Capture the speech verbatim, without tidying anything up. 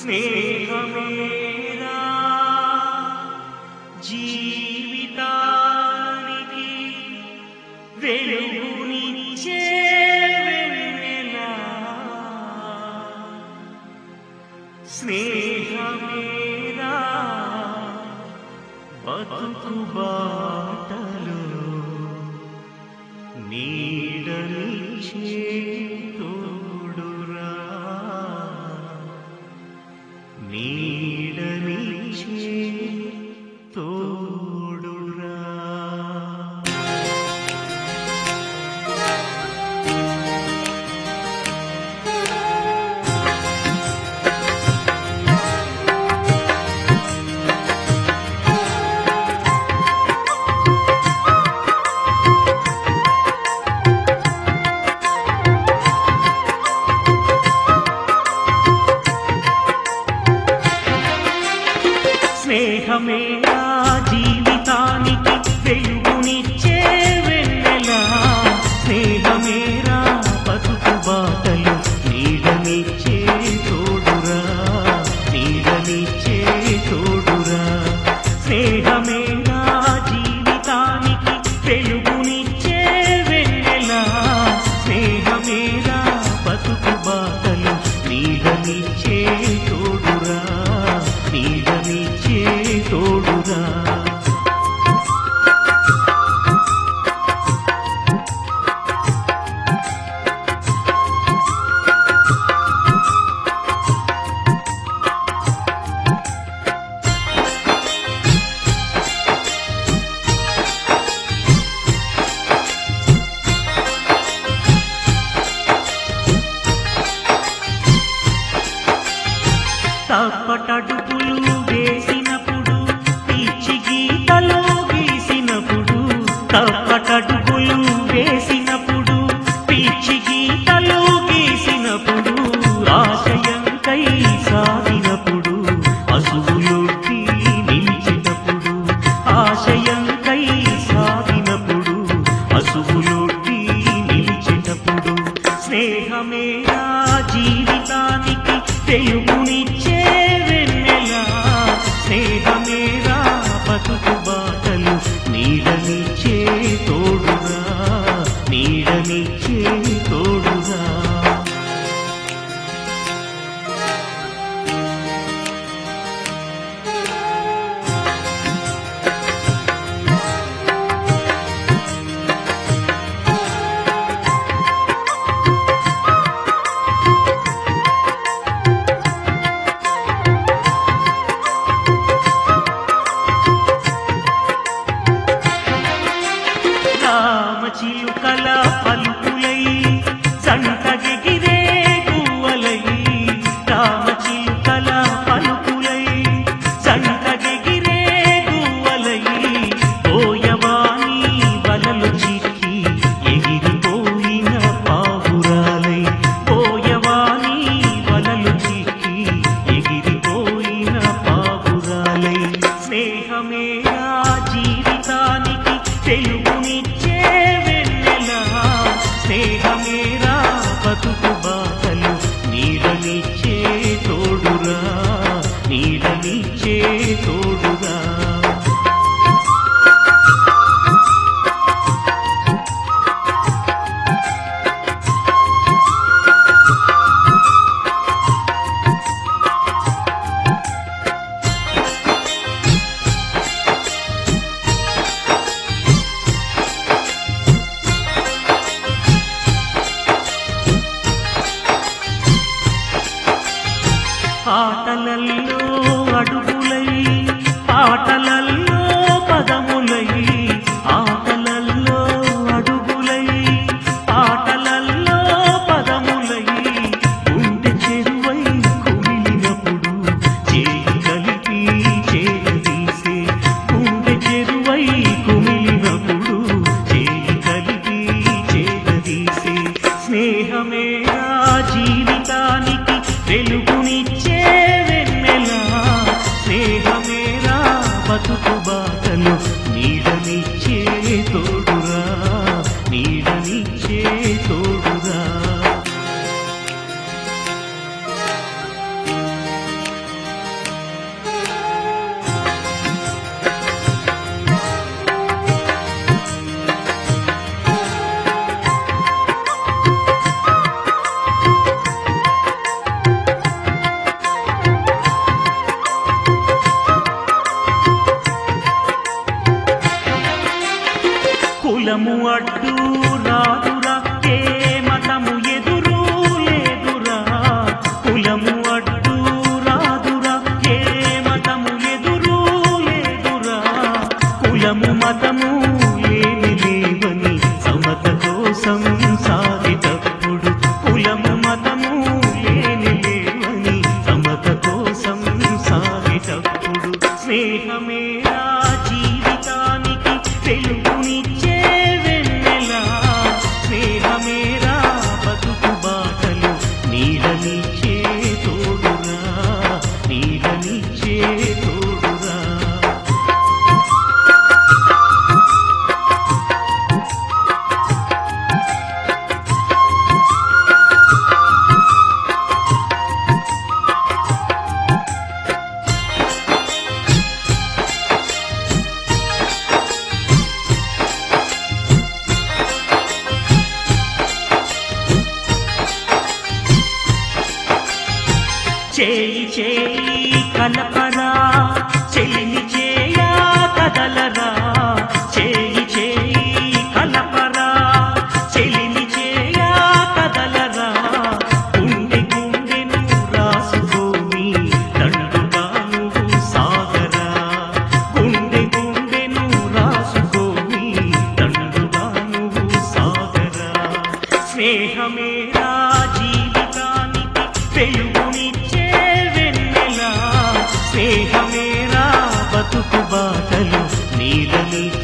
స్నేహమేరా జీవితానికి వెలుగునిచ్చే వెన్నెల, స్నేహమేరా బతుకు బాటలో నీడనిచ్చే తోడురా, నీడనిచ్చే తోడురా. స్నేహమేరా జీవితానికి వెలుగునిచ్చే వెన్నెల, స్నేహమేరా బతుకు బాటలు నీడనిచ్చే తోడురా, నీడనిచ్చే తోడురా. స్నేహమేరా జీవితానికి వెలుగునిచ్చే వెన్నెల, స్నేహమేరా బతుకు బాటలు నీడనిచ్చే తోడురా, నీడనిచ్చే తోడురా. తప్పటడుగులు వేసినప్పుడు పిచ్చి గీతలు గీసినప్పుడు, తప్పటడుగులు వేసినప్పుడు పిచ్చి గీతలు గీసినప్పుడు, ఆశయంకై సాగినప్పుడు అసువులొట్టి నిలిచినప్పుడు, ఆశయంకై సాగినప్పుడు అసువులొట్టి నిలిచినప్పుడు, స్నేహమేరా జీవితానికి వెలుగునిచ్చే వెన్నెల, స్నేహమేరా బతుకు బాటలు నీడనిచ్చే తోడురా, నీడనిచ్చే తోడురా. చిలుకల పలుకులై సంతగిరే గువ్వలై, రామ చిలుకల పలుకులై సంతగిరే గువ్వలై, పోయవాని వలలు చిక్కి ఎగిరిపోయిన పావురాలై, పోయవాని వలలు చిక్కి ఎగిరిపోయిన పావురాలై. స్నేహమేరా జీవితానికి వెలుగునిచ్చే వెన్నెల, స్నేహమేరా బతుకు బాటలు నీడనిచ్చే తోడురా, నీడనిచ్చే తోడురా. ఆటలల్లో అడుగులై పాటలల్లో పదములై, ఆటలల్లో అడుగులై పాటలల్లో పదములై, గుండె చెరువై కుమిలినప్పుడు చేయి కలిపి చేరదీసే, గుండె చెరువై కుమిలినప్పుడు చేయి కలిపి చేరదీసే, స్నేహమేరా జీవితానికి వెలుగునిచ్చే వెన్నెల, స్నేహమేరా బతుకు బాటలు నీడనిచ్చే తోడురా, నీడనిచ్చే తోడురా. అడ్డు రాదురా, ఏ మతము ఎదురు లేదురా. కులము అడ్డు రాదురా, ఏ మతము ఎదురు లేదురా. కులము మతము లేని లేవని సమత కోసం సాగితప్పుడు. కులము మతము లేని లేవని సమత కోసం సాగితప్పుడు. స్నేహమేరా జీవితానికి వెలుగునిచ్చే వెన్నెలా. స్నేహమేరా బతుకు బాటలు నీడనిచ్చే తోడురా, నీడనిచ్చే తోడురా. చేయి చేయి కలపరా, చెలిమి చేయా కదలరా. చేయి చేయి కలపరా, చెలిమి చేయా కదలరా. గుండె గుండెను రాసుకోని దండుగా నువ్వు సాగరా. గుండె గుండెను రాసుకోని దండుగా నువ్వు సాగరా. స్నేహమేరా జీవితానికి వెలుగునిచ్చే వెన్నెలా. స్నేహమేరా బతుకు బాటలు నీడనిచ్చే